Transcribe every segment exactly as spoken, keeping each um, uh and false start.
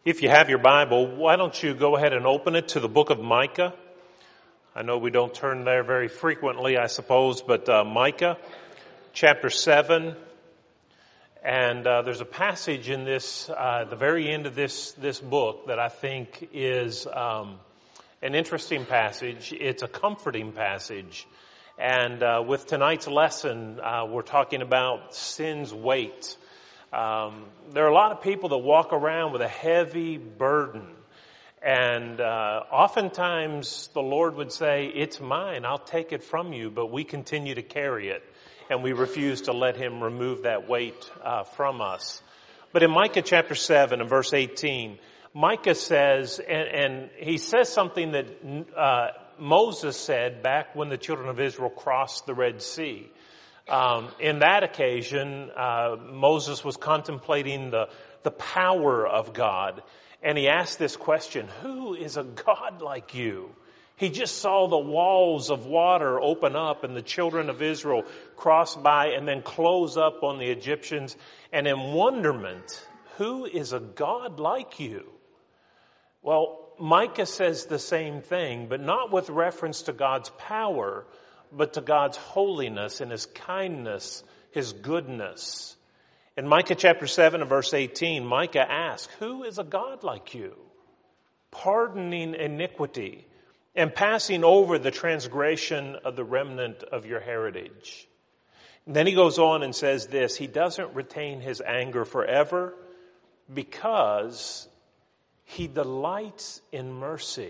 If you have your Bible, why don't you go ahead and open it to the book of Micah? I know we don't turn there very frequently, I suppose, but uh, Micah chapter seven. And uh, there's a passage in this, uh, the very end of this, this book that I think is um, an interesting passage. It's a comforting passage. And uh, with tonight's lesson, uh, we're talking about sin's weight. Um, there are a lot of people that walk around with a heavy burden. And uh, oftentimes the Lord would say, it's mine, I'll take it from you, but we continue to carry it. And we refuse to let Him remove that weight uh, from us. But in Micah chapter seven and verse eighteen, Micah says, and, and he says something that uh, Moses said back when the children of Israel crossed the Red Sea. Um, in that occasion, uh, Moses was contemplating the, the power of God. And he asked this question, who is a God like you? He just saw the walls of water open up and the children of Israel cross by and then close up on the Egyptians. And in wonderment, who is a God like you? Well, Micah says the same thing, but not with reference to God's power, but to God's holiness and His kindness, His goodness. In Micah chapter seven and verse eighteen, Micah asks, who is a God like you, pardoning iniquity and passing over the transgression of the remnant of your heritage? And then he goes on and says this, He doesn't retain His anger forever because He delights in mercy.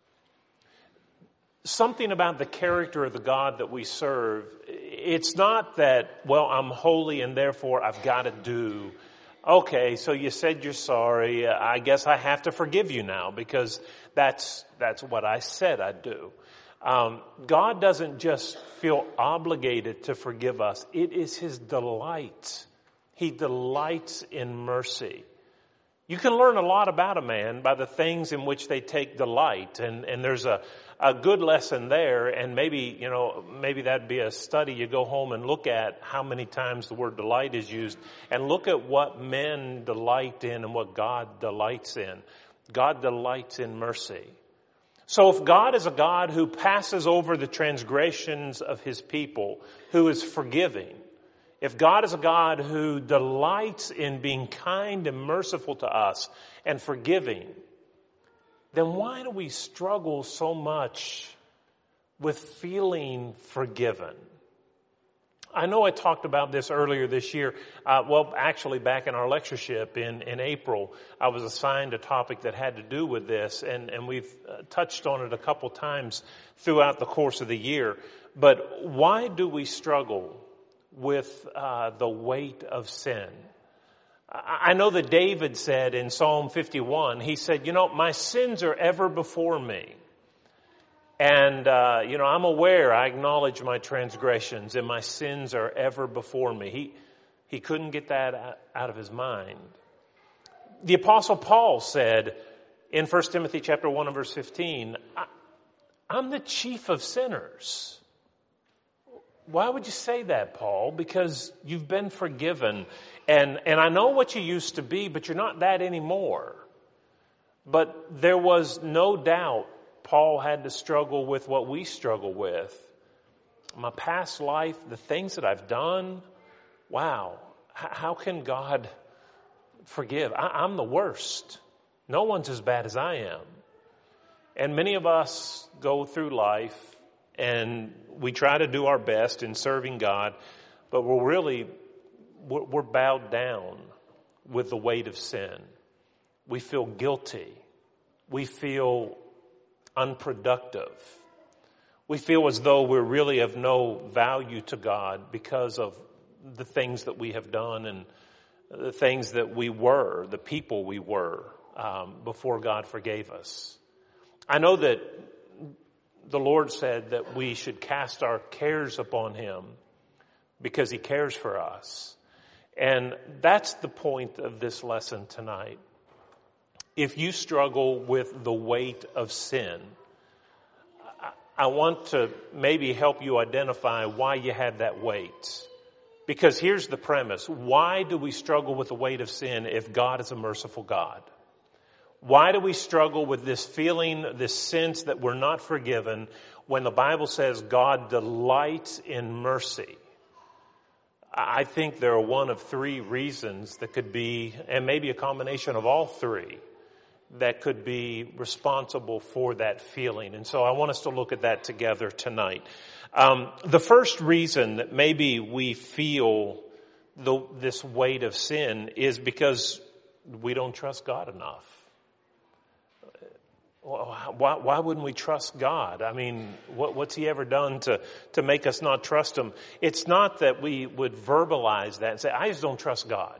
Something about the character of the God that we serve, it's not that, well, I'm holy and therefore I've got to do. Okay, so you said you're sorry. I guess I have to forgive you now because that's that's what I said I'd do. Um, God doesn't just feel obligated to forgive us. It is His delight. He delights in mercy. You can learn a lot about a man by the things in which they take delight. And, and there's a, a good lesson there. And maybe, you know, maybe that'd be a study. You go home and look at how many times the word delight is used and look at what men delight in and what God delights in. God delights in mercy. So if God is a God who passes over the transgressions of His people, who is forgiving, if God is a God who delights in being kind and merciful to us and forgiving, then why do we struggle so much with feeling forgiven? I know I talked about this earlier this year. Uh, well, actually back in our lectureship in, in April, I was assigned a topic that had to do with this, and, and we've uh, touched on it a couple times throughout the course of the year. But why do we struggle with uh, the weight of sin? I know that David said in Psalm fifty-one, he said, you know, my sins are ever before me. And, uh, you know, I'm aware, I acknowledge my transgressions and my sins are ever before me. He, he couldn't get that out of his mind. The Apostle Paul said in First Timothy chapter one and verse fifteen, I'm the chief of sinners. Why would you say that, Paul? Because you've been forgiven. And, and I know what you used to be, but you're not that anymore. But there was no doubt Paul had to struggle with what we struggle with. My past life, the things that I've done, wow, how can God forgive? I, I'm the worst. No one's as bad as I am. And many of us go through life and we try to do our best in serving God, but we're really, we're bowed down with the weight of sin. We feel guilty. We feel unproductive. We feel as though we're really of no value to God because of the things that we have done and the things that we were, the people we were, um, before God forgave us. I know that the Lord said that we should cast our cares upon Him because He cares for us. And that's the point of this lesson tonight. If you struggle with the weight of sin, I want to maybe help you identify why you had that weight. Because here's the premise. Why do we struggle with the weight of sin if God is a merciful God? Why do we struggle with this feeling, this sense that we're not forgiven when the Bible says God delights in mercy? I think there are one of three reasons that could be, and maybe a combination of all three, that could be responsible for that feeling. And so I want us to look at that together tonight. Um, the first reason that maybe we feel the, this weight of sin is because we don't trust God enough. Why, why wouldn't we trust God? I mean, what, what's He ever done to, to make us not trust Him? It's not that we would verbalize that and say, I just don't trust God.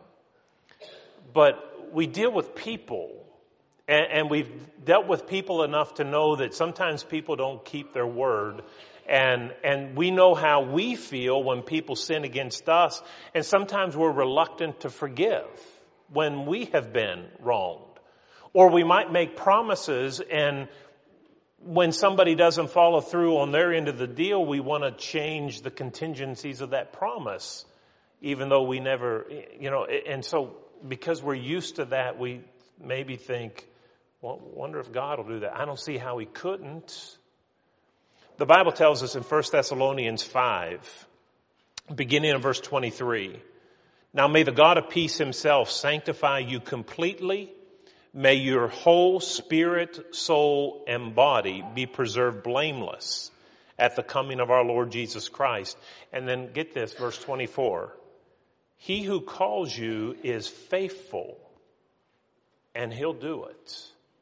But we deal with people, and, and we've dealt with people enough to know that sometimes people don't keep their word. And, and we know how we feel when people sin against us. And sometimes we're reluctant to forgive when we have been wronged. Or we might make promises, and when somebody doesn't follow through on their end of the deal, we want to change the contingencies of that promise, even though we never, you know, and so because we're used to that, we maybe think, well, wonder if God will do that. I don't see how He couldn't. The Bible tells us in First Thessalonians five, beginning in verse twenty-three, now may the God of peace Himself sanctify you completely. May your whole spirit, soul, and body be preserved blameless at the coming of our Lord Jesus Christ. And then get this, verse twenty-four. He who calls you is faithful, and He'll do it.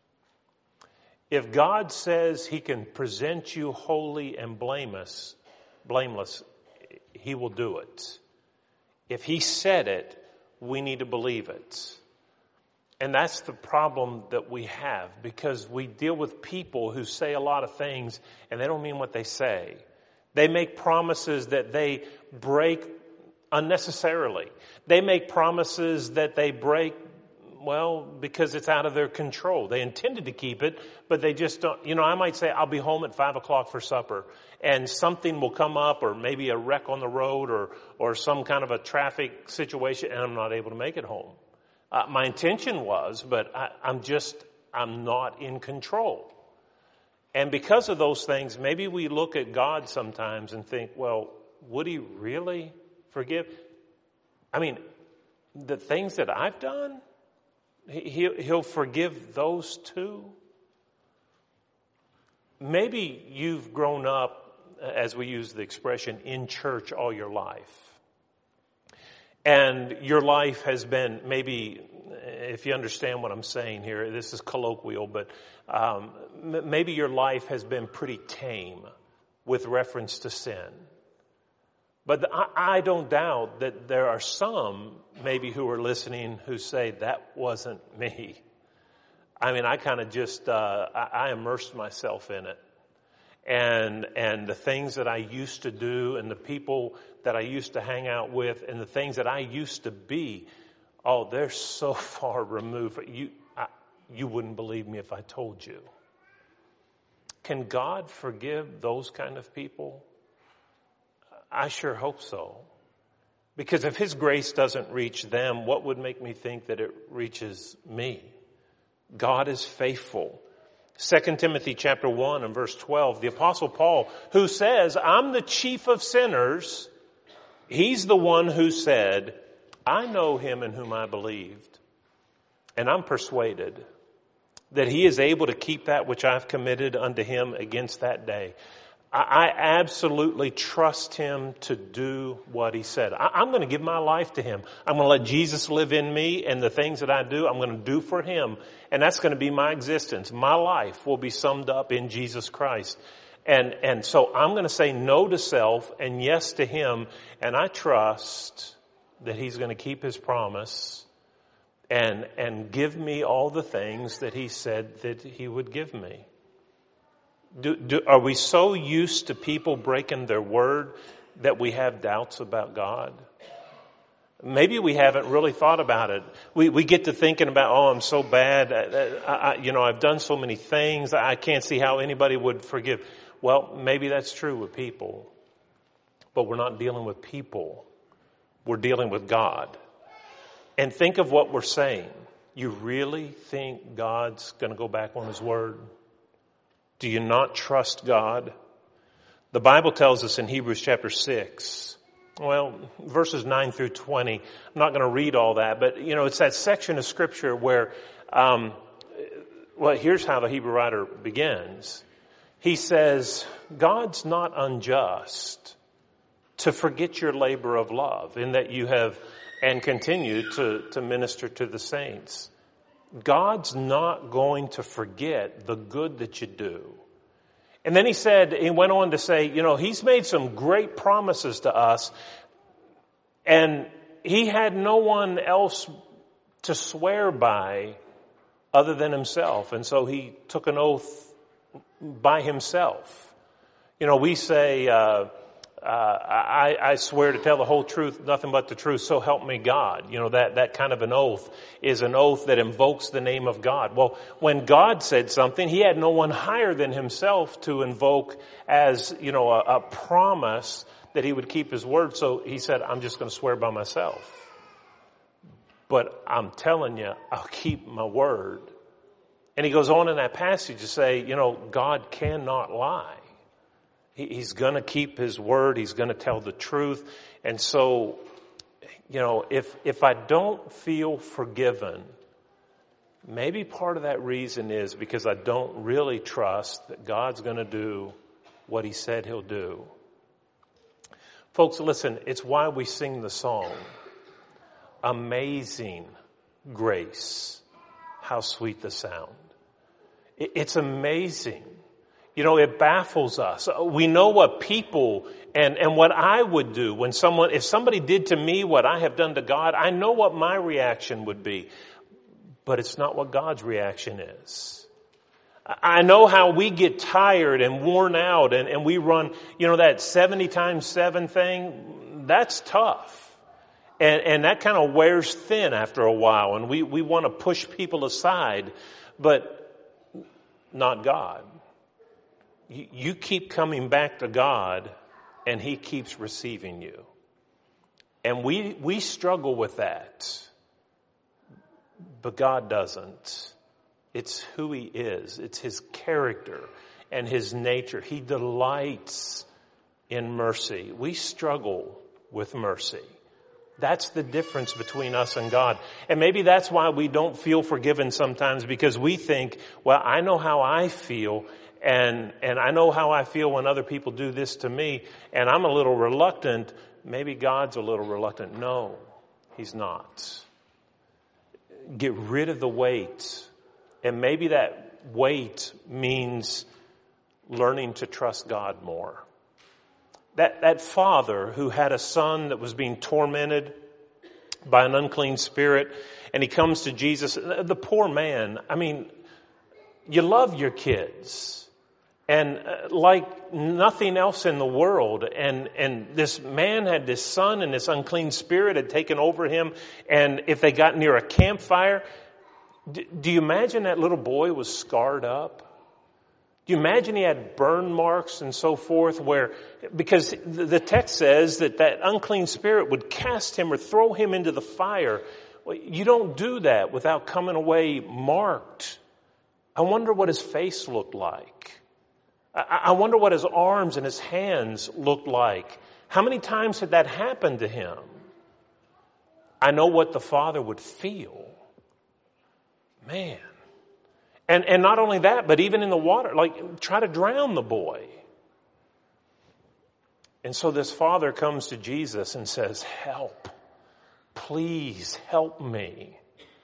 If God says He can present you holy and blameless, blameless, He will do it. If He said it, we need to believe it. And that's the problem that we have, because we deal with people who say a lot of things and they don't mean what they say. They make promises that they break unnecessarily. They make promises that they break, well, because it's out of their control. They intended to keep it, but they just don't. You know, I might say, I'll be home at five o'clock for supper, and something will come up, or maybe a wreck on the road, or, or some kind of a traffic situation, and I'm not able to make it home. Uh, my intention was, but I, I'm just, I'm not in control. And because of those things, maybe we look at God sometimes and think, well, would He really forgive? I mean, the things that I've done, he, He'll forgive those too. Maybe you've grown up, as we use the expression, in church all your life. And your life has been, maybe, if you understand what I'm saying here, this is colloquial, but um, m- maybe your life has been pretty tame with reference to sin. But I, I don't doubt that there are some, maybe, who are listening who say, that wasn't me. I mean, I kind of just, uh, I, I immersed myself in it. And, and the things that I used to do, and the people that I used to hang out with, and the things that I used to be, oh, they're so far removed. You, I, you wouldn't believe me if I told you. Can God forgive those kind of people? I sure hope so. Because if His grace doesn't reach them, what would make me think that it reaches me? God is faithful. Second Timothy chapter one and verse twelve, the Apostle Paul, who says, I'm the chief of sinners, he's the one who said, I know Him in whom I believed, and I'm persuaded that He is able to keep that which I've committed unto Him against that day. I absolutely trust Him to do what He said. I'm going to give my life to Him. I'm going to let Jesus live in me, and the things that I do, I'm going to do for Him. And that's going to be my existence. My life will be summed up in Jesus Christ. And, and so I'm going to say no to self and yes to Him. And I trust that He's going to keep His promise and, and give me all the things that He said that He would give me. Do, do, are we so used to people breaking their word that we have doubts about God? Maybe we haven't really thought about it. We, we get to thinking about, oh, I'm so bad. I, I, you know, I've done so many things. I can't see how anybody would forgive. Well, maybe that's true with people. But we're not dealing with people. We're dealing with God. And think of what we're saying. You really think God's going to go back on his word? Do you not trust God? The Bible tells us in Hebrews chapter six, well, verses nine through twenty. I'm not going to read all that, but, you know, it's that section of Scripture where, um, well, here's how the Hebrew writer begins. He says, God's not unjust to forget your labor of love in that you have and continue to, to minister to the saints. God's not going to forget the good that you do. And then he said, he went on to say, you know, he's made some great promises to us, and he had no one else to swear by other than himself. And so he took an oath by himself. You know, we say, uh, uh, I, I swear to tell the whole truth, nothing but the truth, so help me God. You know, that, that kind of an oath is an oath that invokes the name of God. Well, when God said something, he had no one higher than himself to invoke as, you know, a, a promise that he would keep his word. So he said, I'm just going to swear by myself. But I'm telling you, I'll keep my word. And he goes on in that passage to say, you know, God cannot lie. He's going to keep his word. He's going to tell the truth. And so, you know, if if I don't feel forgiven, maybe part of that reason is because I don't really trust that God's going to do what he said he'll do. Folks, listen, it's why we sing the song, Amazing Grace, how sweet the sound. It's amazing. You know, it baffles us. We know what people and, and what I would do when someone, if somebody did to me what I have done to God, I know what my reaction would be. But it's not what God's reaction is. I know how we get tired and worn out and, and we run, you know, that seventy times seven thing. That's tough. And, and that kind of wears thin after a while. And we, we want to push people aside, but not God. You keep coming back to God, and he keeps receiving you. And we we struggle with that. But God doesn't. It's who he is. It's his character and his nature. He delights in mercy. We struggle with mercy. That's the difference between us and God. And maybe that's why we don't feel forgiven sometimes, because we think, well, I know how I feel. And, and I know how I feel when other people do this to me, and I'm a little reluctant. Maybe God's a little reluctant. No, he's not. Get rid of the weight. And maybe that weight means learning to trust God more. That, that father who had a son that was being tormented by an unclean spirit, and he comes to Jesus. The poor man, I mean, you love your kids. And uh, like nothing else in the world. And, and this man had this son, and this unclean spirit had taken over him. And if they got near a campfire, d- do you imagine that little boy was scarred up? Do you imagine he had burn marks and so forth where, because the text says that that unclean spirit would cast him or throw him into the fire. Well, you don't do that without coming away marked. I wonder what his face looked like. I wonder what his arms and his hands looked like. How many times had that happened to him? I know what the father would feel. Man. And and not only that, but even in the water, like try to drown the boy. And so this father comes to Jesus and says, help. Please help me.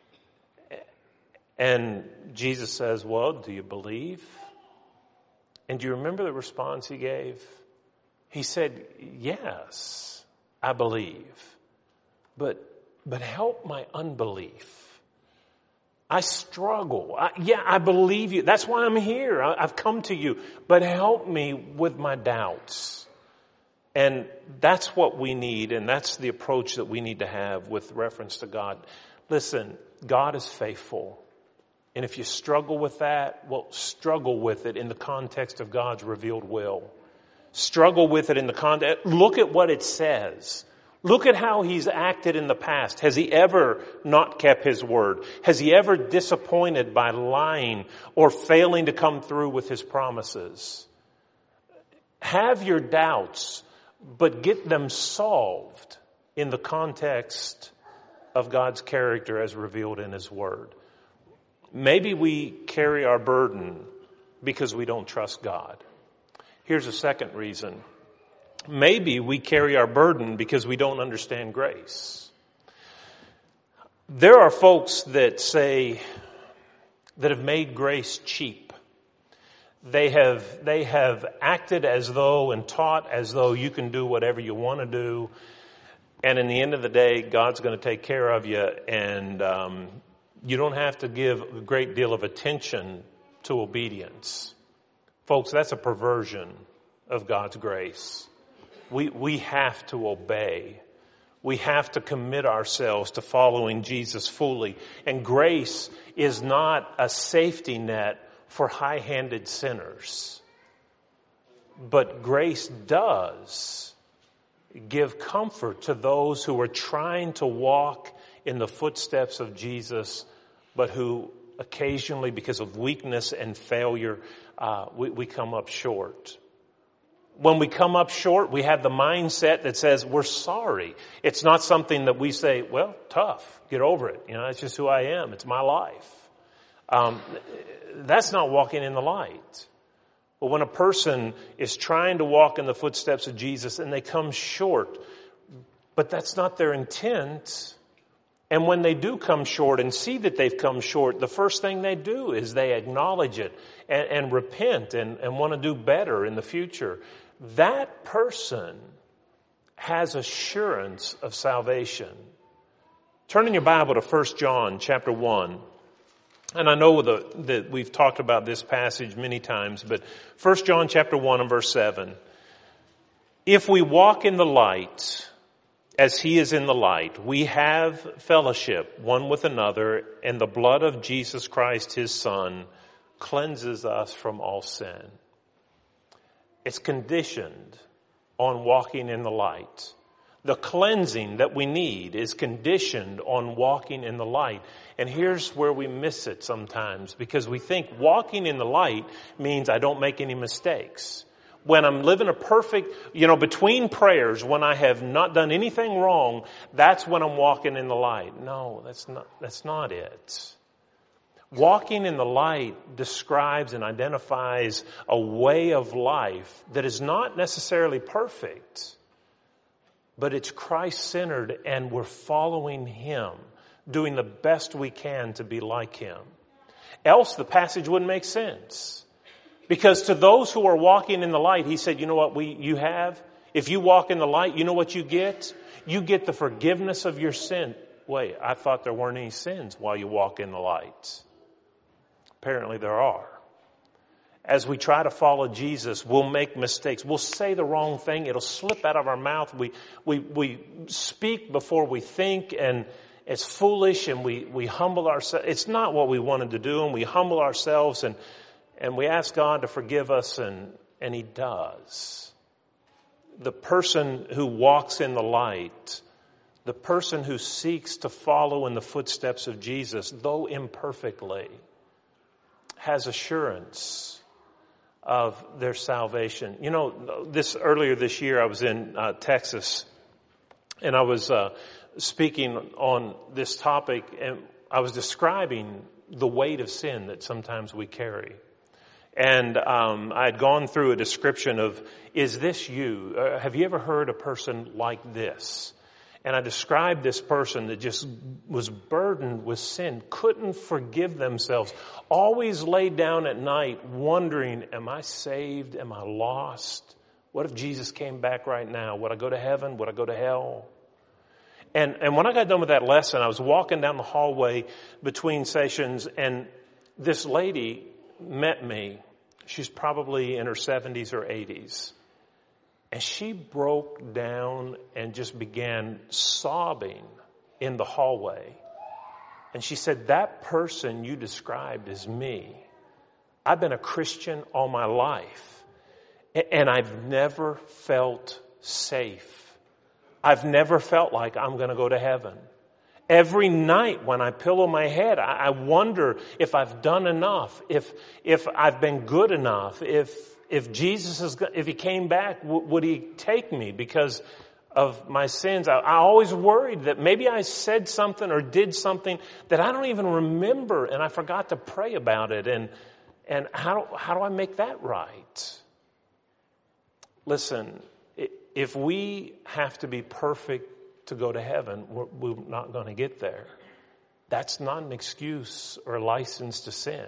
And Jesus says, well, do you believe? And do you remember the response he gave? He said, yes, I believe. But, but help my unbelief. I struggle. I, yeah, I believe you. That's why I'm here. I, I've come to you. But help me with my doubts. And that's what we need. And that's the approach that we need to have with reference to God. Listen, God is faithful. And if you struggle with that, well, struggle with it in the context of God's revealed will. Struggle with it in the context. Look at what it says. Look at how he's acted in the past. Has he ever not kept his word? Has he ever disappointed by lying or failing to come through with his promises? Have your doubts, but get them solved in the context of God's character as revealed in his word. Maybe we carry our burden because we don't trust God. Here's a second reason. Maybe we carry our burden because we don't understand grace. There are folks that say, that have made grace cheap. They have, they have acted as though and taught as though you can do whatever you want to do. And in the end of the day, God's going to take care of you, and um, you don't have to give a great deal of attention to obedience. Folks, that's a perversion of God's grace. We, we have to obey. We have to commit ourselves to following Jesus fully. And grace is not a safety net for high-handed sinners. But grace does give comfort to those who are trying to walk in the footsteps of Jesus, but who occasionally, because of weakness and failure, uh, we, we come up short. When we come up short, we have the mindset that says we're sorry. It's not something that we say, well, tough, get over it. You know, that's just who I am. It's my life. Um, that's not walking in the light. But when a person is trying to walk in the footsteps of Jesus and they come short, but that's not their intent. And when they do come short and see that they've come short, the first thing they do is they acknowledge it and, and repent and, and want to do better in the future. That person has assurance of salvation. Turn in your Bible to First John chapter one. And I know the, that we've talked about this passage many times, but First John chapter one and verse seven. If we walk in the light as he is in the light, we have fellowship one with another, and the blood of Jesus Christ, his Son, cleanses us from all sin. It's conditioned on walking in the light. The cleansing that we need is conditioned on walking in the light. And here's where we miss it sometimes, because we think walking in the light means I don't make any mistakes. When I'm living a perfect, you know, between prayers, when I have not done anything wrong, that's when I'm walking in the light. No, that's not, that's not it. Walking in the light describes and identifies a way of life that is not necessarily perfect, but it's Christ-centered, and we're following him, doing the best we can to be like him. Else the passage wouldn't make sense. Because to those who are walking in the light, he said, you know what we you have? If you walk in the light, you know what you get? You get the forgiveness of your sin. Wait, I thought there weren't any sins while you walk in the light. Apparently there are. As we try to follow Jesus, we'll make mistakes. We'll say the wrong thing. It'll slip out of our mouth. We we we speak before we think, and it's foolish, and we, we humble ourselves. It's not what we wanted to do, and we humble ourselves, and and we ask God to forgive us, and, and he does. The person who walks in the light, the person who seeks to follow in the footsteps of Jesus, though imperfectly, has assurance of their salvation. You know, this earlier this year I was in uh, Texas, and I was uh, speaking on this topic, and I was describing the weight of sin that sometimes we carry. And um, I had gone through a description of, is this you? Uh, have you ever heard a person like this? And I described this person that just was burdened with sin, couldn't forgive themselves, always laid down at night wondering, am I saved? Am I lost? What if Jesus came back right now? Would I go to heaven? Would I go to hell? And and when I got done with that lesson, I was walking down the hallway between sessions, and this lady met me. She's probably in her seventies or eighties. And she broke down and just began sobbing in the hallway. And she said, that person you described is me. I've been a Christian all my life, and I've never felt safe I've never felt like I'm going to go to heaven. Every night when I pillow my head, I, I wonder if I've done enough, if if I've been good enough, if if Jesus is, if he came back, w- would he take me because of my sins? I, I always worried that maybe I said something or did something that I don't even remember, and I forgot to pray about it. And and how how do I make that right? Listen, if we have to be perfect to go to heaven, we're, we're not going to get there. That's not an excuse or a license to sin.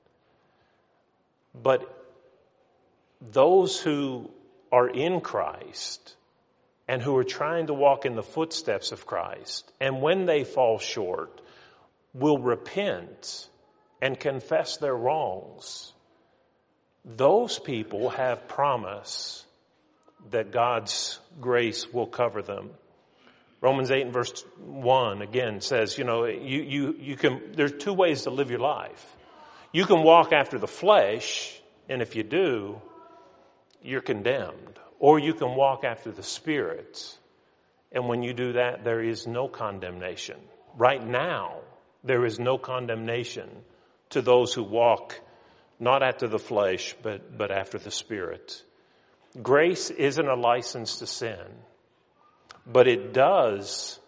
But those who are in Christ and who are trying to walk in the footsteps of Christ, and when they fall short, will repent and confess their wrongs, those people have promise that God's grace will cover them. Romans eight and verse one again says, you know, you, you, you can, there's two ways to live your life. You can walk after the flesh, and if you do, you're condemned. Or you can walk after the Spirit, and when you do that, there is no condemnation. Right now, there is no condemnation to those who walk not after the flesh, but, but after the Spirit. Grace isn't a license to sin, but it does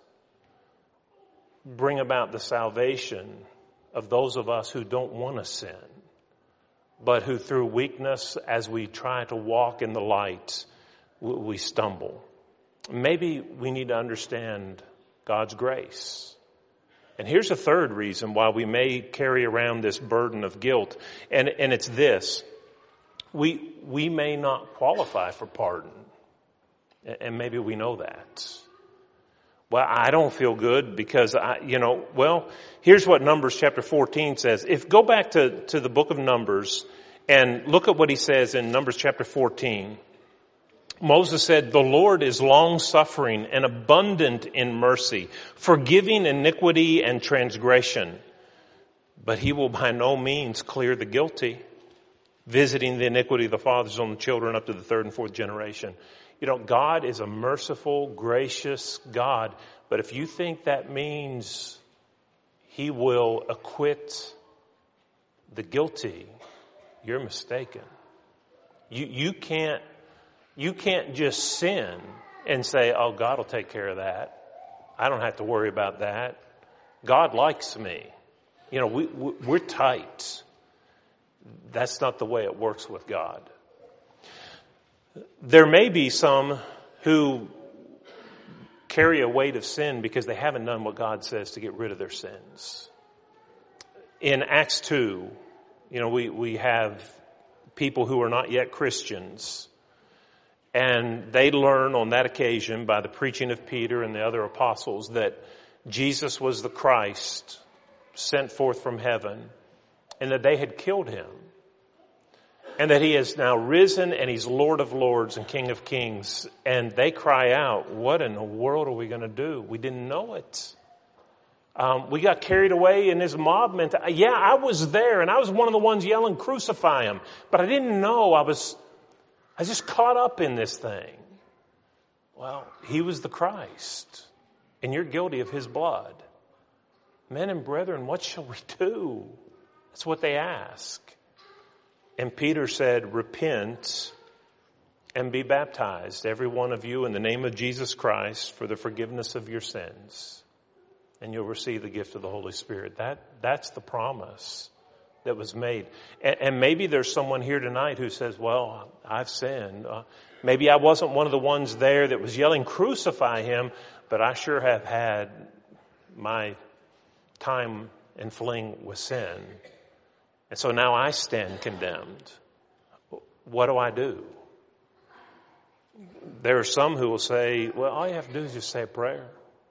bring about the salvation of those of us who don't want to sin, but who through weakness, as we try to walk in the light, we stumble. Maybe we need to understand God's grace. And here's a third reason why we may carry around this burden of guilt, and, and it's this. We, we may not qualify for pardon. And maybe we know that. Well, I don't feel good because I, you know, well, here's what Numbers chapter fourteen says. If go back to, to the book of Numbers and look at what he says in Numbers chapter fourteen. Moses said, the Lord is long-suffering and abundant in mercy, forgiving iniquity and transgression, but he will by no means clear the guilty, visiting the iniquity of the fathers on the children up to the third and fourth generation. You know, God is a merciful, gracious God, but if you think that means he will acquit the guilty, you're mistaken. You, you can't, you can't just sin and say, oh, God will take care of that. I don't have to worry about that. God likes me. You know, we, we're tight. That's not the way it works with God. There may be some who carry a weight of sin because they haven't done what God says to get rid of their sins. In Acts two, you know, we, we have people who are not yet Christians, and they learn on that occasion by the preaching of Peter and the other apostles that Jesus was the Christ sent forth from heaven, and that they had killed him. And that he has now risen and he's Lord of Lords and King of Kings. And they cry out, what in the world are we going to do? We didn't know it. Um, we got carried away in his mob mentality. Yeah, I was there and I was one of the ones yelling, crucify him. But I didn't know. I was, I was just caught up in this thing. Well, he was the Christ and you're guilty of his blood. Men and brethren, what shall we do? That's what they ask. And Peter said, repent and be baptized, every one of you, in the name of Jesus Christ for the forgiveness of your sins. And you'll receive the gift of the Holy Spirit. That, that's the promise that was made. And, and maybe there's someone here tonight who says, well, I've sinned. Uh, maybe I wasn't one of the ones there that was yelling, crucify him, but I sure have had my time and fling with sin. And so now I stand condemned. What do I do? There are some who will say, well, all you have to do is just say a prayer.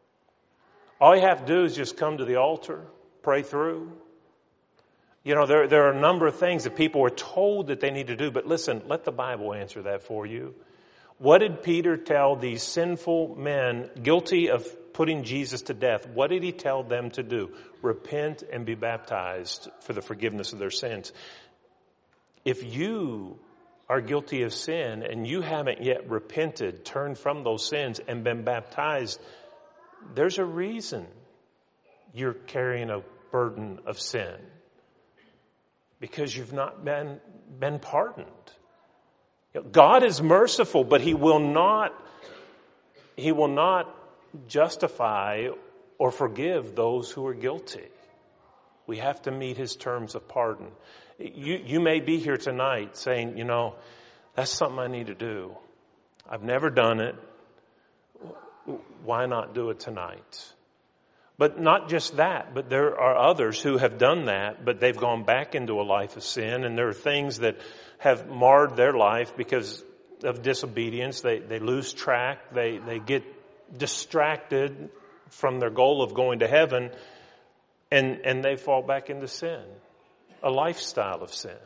All you have to do is just come to the altar, pray through. You know, there, there are a number of things that people are told that they need to do. But listen, let the Bible answer that for you. What did Peter tell these sinful men guilty of putting Jesus to death? What did he tell them to do? Repent and be baptized for the forgiveness of their sins. If you are guilty of sin and you haven't yet repented, turned from those sins and been baptized, there's a reason you're carrying a burden of sin. Because you've not been, been pardoned. God is merciful, but He will not, He will not justify or forgive those who are guilty. We have to meet His terms of pardon. You, you may be here tonight saying, you know, that's something I need to do. I've never done it. Why not do it tonight? But not just that, but there are others who have done that, but they've gone back into a life of sin, and there are things that have marred their life because of disobedience. They they lose track. They they get distracted from their goal of going to heaven, and, and they fall back into sin, a lifestyle of sin.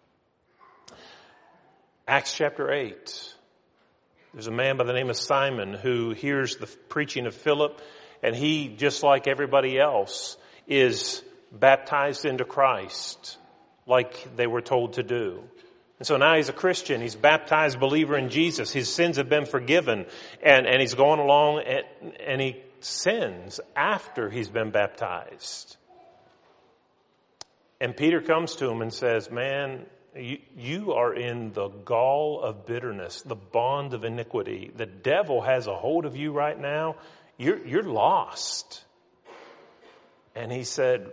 Acts chapter eight. There's a man by the name of Simon who hears the preaching of Philip, and he, just like everybody else, is baptized into Christ like they were told to do. And so now he's a Christian. He's a baptized believer in Jesus. His sins have been forgiven. And, and he's going along and, and he sins after he's been baptized. And Peter comes to him and says, man, you, you are in the gall of bitterness, the bond of iniquity. The devil has a hold of you right now. You're, you're lost. And he said,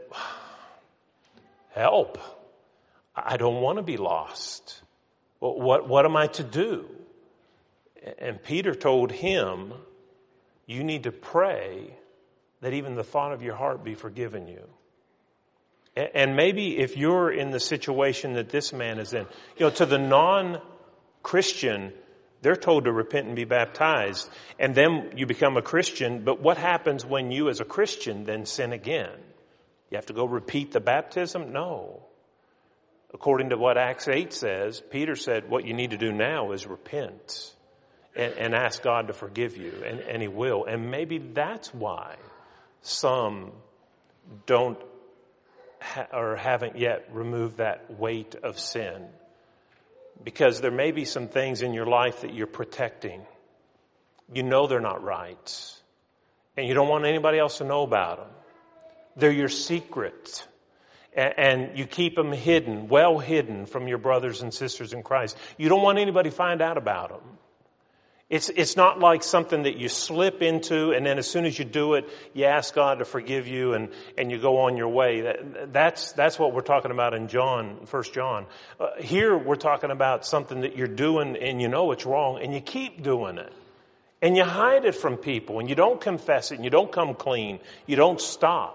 help. I don't want to be lost. Well, what, what am I to do? And Peter told him, you need to pray that even the thought of your heart be forgiven you. And maybe if you're in the situation that this man is in, you know, to the non-Christian, they're told to repent and be baptized, and then you become a Christian. But what happens when you as a Christian then sin again? You have to go repeat the baptism? No. According to what Acts eight says, Peter said what you need to do now is repent and, and ask God to forgive you, and, and He will. And maybe that's why some don't ha- or haven't yet removed that weight of sin. Because there may be some things in your life that you're protecting. You know they're not right. And you don't want anybody else to know about them. They're your secret. And you keep them hidden, well hidden from your brothers and sisters in Christ. You don't want anybody to find out about them. It's, it's not like something that you slip into and then as soon as you do it, you ask God to forgive you and, and you go on your way. That, that's, that's what we're talking about in John, First John. Uh, here we're talking about something that you're doing and you know it's wrong and you keep doing it. And you hide it from people and you don't confess it and you don't come clean. You don't stop.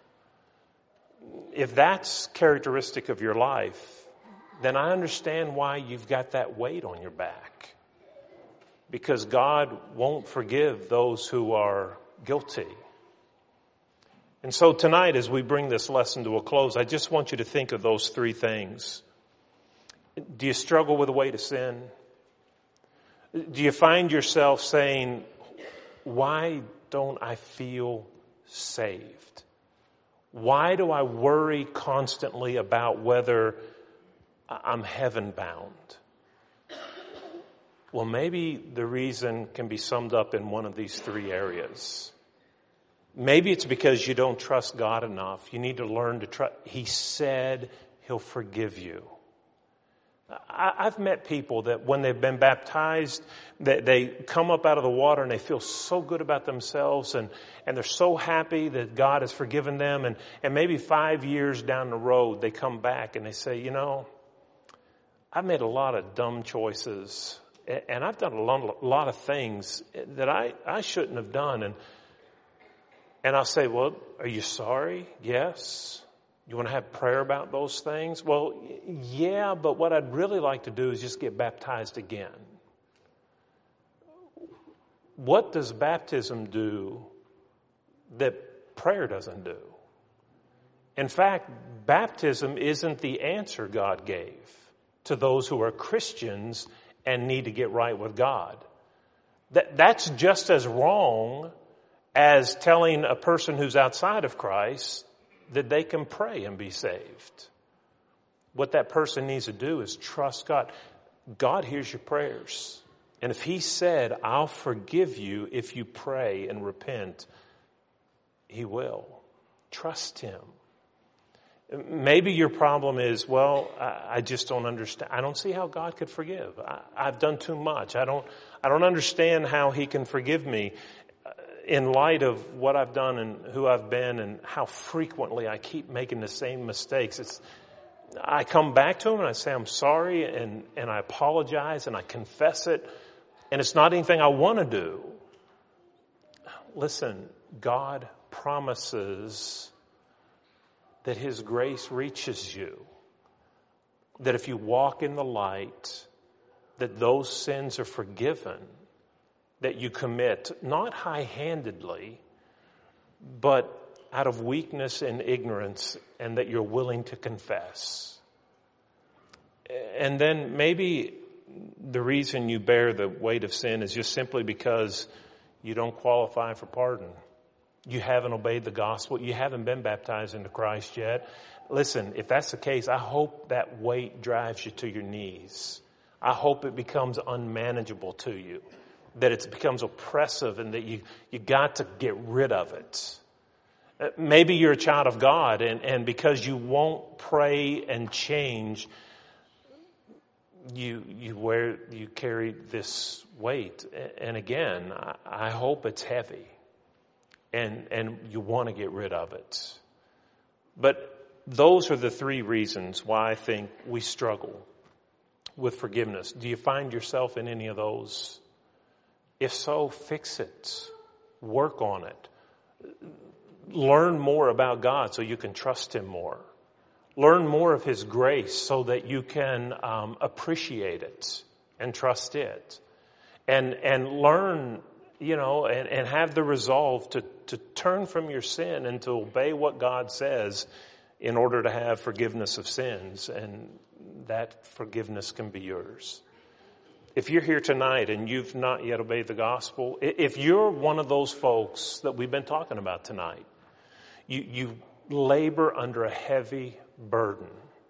If that's characteristic of your life, then I understand why you've got that weight on your back. Because God won't forgive those who are guilty. And so tonight, as we bring this lesson to a close, I just want you to think of those three things. Do you struggle with the weight of sin? Do you find yourself saying, why don't I feel saved? Why do I worry constantly about whether I'm heaven bound? Well, maybe the reason can be summed up in one of these three areas. Maybe it's because you don't trust God enough. You need to learn to trust. He said He'll forgive you. I've met people that when they've been baptized, they, they come up out of the water and they feel so good about themselves and, and they're so happy that God has forgiven them. And, and maybe five years down the road, they come back and they say, you know, I've made a lot of dumb choices and I've done a lot, a lot of things that I, I shouldn't have done. And, and I'll say, well, are you sorry? Yes. You want to have prayer about those things? Well, yeah, but what I'd really like to do is just get baptized again. What does baptism do that prayer doesn't do? In fact, baptism isn't the answer God gave to those who are Christians and need to get right with God. That, that's just as wrong as telling a person who's outside of Christ that they can pray and be saved. What that person needs to do is trust God. God hears your prayers. And if he said, I'll forgive you if you pray and repent, he will. Trust him. Maybe your problem is, well, I, I just don't understand. I don't see how God could forgive. I, I've done too much. I don't, I don't understand how he can forgive me in light of what I've done and who I've been and how frequently I keep making the same mistakes. It's, I come back to him and I say, I'm sorry, and, and I apologize and I confess it. And it's not anything I want to do. Listen, God promises that his grace reaches you. That if you walk in the light, that those sins are forgiven that you commit, not high-handedly, but out of weakness and ignorance, and that you're willing to confess. And then maybe the reason you bear the weight of sin is just simply because you don't qualify for pardon. You haven't obeyed the gospel. You haven't been baptized into Christ yet. Listen, if that's the case, I hope that weight drives you to your knees. I hope it becomes unmanageable to you, that it becomes oppressive and that you, you got to get rid of it. Maybe you're a child of God, and, and because you won't pray and change, you you wear you carry this weight. And again, I, I hope it's heavy, and and you want to get rid of it. But those are the three reasons why I think we struggle with forgiveness. Do you find yourself in any of those? If so, fix it. Work on it. Learn more about God so you can trust him more. Learn more of his grace so that you can um, appreciate it and trust it. And and learn, you know, and, and have the resolve to, to turn from your sin and to obey what God says in order to have forgiveness of sins. And that forgiveness can be yours. If you're here tonight and you've not yet obeyed the gospel, if you're one of those folks that we've been talking about tonight, you, you labor under a heavy burden.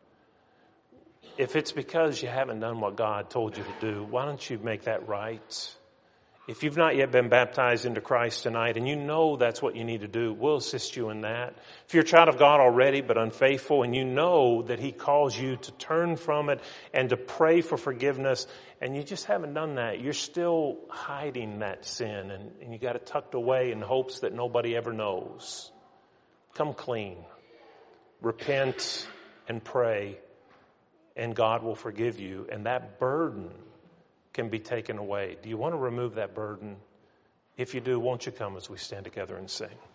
If it's because you haven't done what God told you to do, why don't you make that right? If you've not yet been baptized into Christ tonight and you know that's what you need to do, we'll assist you in that. If you're a child of God already but unfaithful and you know that he calls you to turn from it and to pray for forgiveness and you just haven't done that, you're still hiding that sin and, and you got it tucked away in hopes that nobody ever knows. Come clean. Repent and pray, and God will forgive you, and that burden can be taken away. Do you want to remove that burden? If you do, won't you come as we stand together and sing?